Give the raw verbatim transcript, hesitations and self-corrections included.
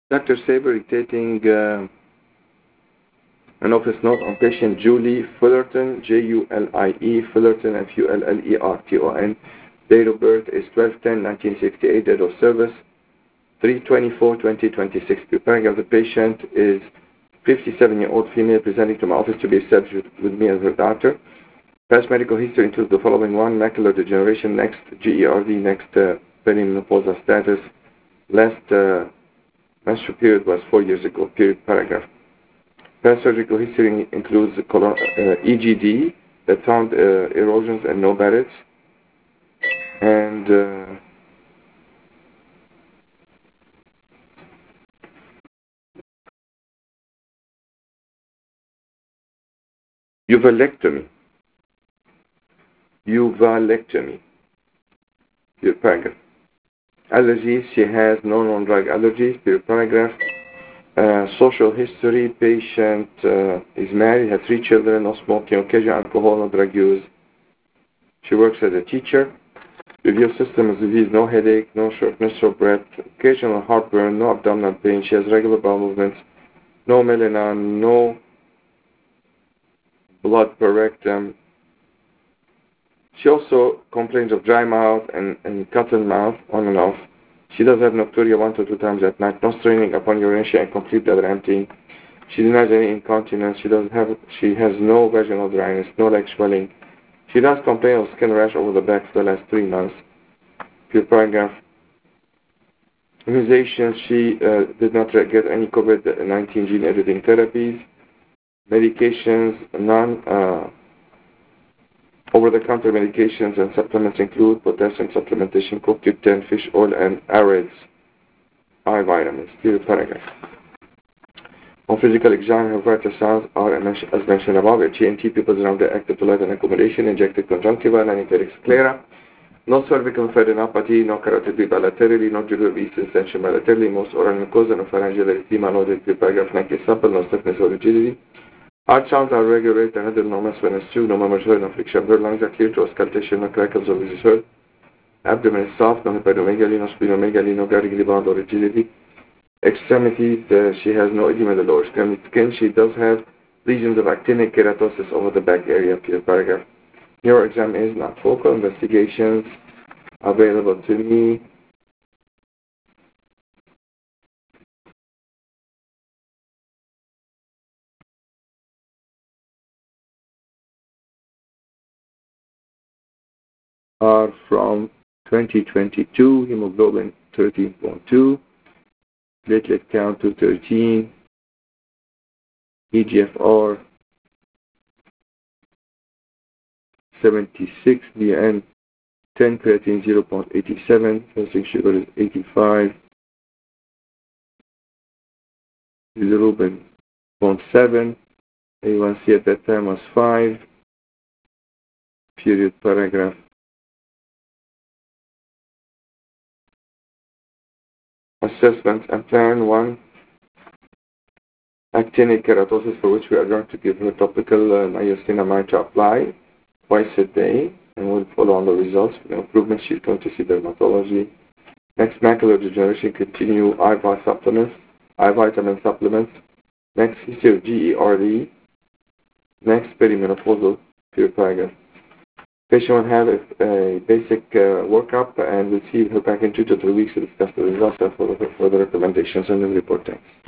Doctor Saber dictating uh, an office note on patient Julie Fullerton, J U L I E, Fullerton, F U L L E R T O N. Date of birth is twelve ten nineteen sixty-eight. Date of service three twenty-four twenty twenty-six. Paragraph. The patient is fifty-seven-year-old female presenting to my office to be established with, with me as her doctor. Past medical history includes the following: one, macular degeneration; next, G E R D; next, uh, perimenopausal status; last uh, menstrual period was four years ago. Period. Paragraph. Past surgical history includes colon, uh, E G D that found uh, erosions and no Barrett's, and uh, uvalectomy. Uvalectomy. Period. Paragraph. Allergies: she has no non-drug allergies. Period. Paragraph. Uh, social history: patient uh, is married, has three children, no smoking, occasional alcohol, no drug use. She works as a teacher. Review system is disease: no headache, no shortness of breath, occasional heartburn, no abdominal pain. She has regular bowel movements, no melanin, no blood per rectum. She also complains of dry mouth and, and cotton mouth on and off. She does have nocturia one to two times at night, no straining upon urination and complete bladder emptying. She denies any incontinence. She doesn't have. She has no vaginal dryness, no leg swelling. She does complain of skin rash over the back for the last three months. Pure. Paragraph. Immunizations: she uh, did not get any COVID nineteen gene editing therapies. Medications: none. Uh, Over-the-counter medications and supplements include potassium supplementation, C O Q ten, fish oil, and AREDS eye vitamins. Period. Paragraph. On physical exam, her vital signs are, as mentioned above, a T N T, pupils around the active to light and accommodation, injected conjunctiva, nanniteric sclera, no cervical tendinopathy, no carotid bilaterally, no jugular vein extension bilaterally, most oral mucosa, no pharyngeal erythema, no Period. Paragraph. Neck is supple, no stiffness or rigidity. Heart sounds are regular, another no mass when it's two, no murmurs heard, no friction heard, lungs are clear to auscultation, no crackles or voices heard. Abdomen is soft, no hepatomegaly, no splenomegaly, no gargly bond or rigidity. Extremities: uh, she has no edema in the lower extremity. Skin: she does have lesions of actinic keratosis over the back area. Period. Paragraph. Neuro exam is not focal. Investigations available to me. Are from twenty twenty-two, hemoglobin thirteen point two, platelet count two thirteen, E G F R seventy-six, D N ten, creatine zero point eight seven, fasting sugar is eighty-five, bilirubin zero point seven, A one C at that time was five. Period. Paragraph. Assessments and plan: one, actinic keratosis, for which we are going to give her topical uh, niacinamide to apply twice a day, and we'll follow on the results. For the improvement, she's going to see dermatology. Next, macular degeneration, continue eye vitamin supplements, eye vitamin supplements. Next, history of G E R D. Next, perimenopausal. Period. Paragraph. Patient will have a, a basic uh, workup, and we'll see her back in two to three weeks to discuss the results and for the, for the recommendations and the report. Thanks.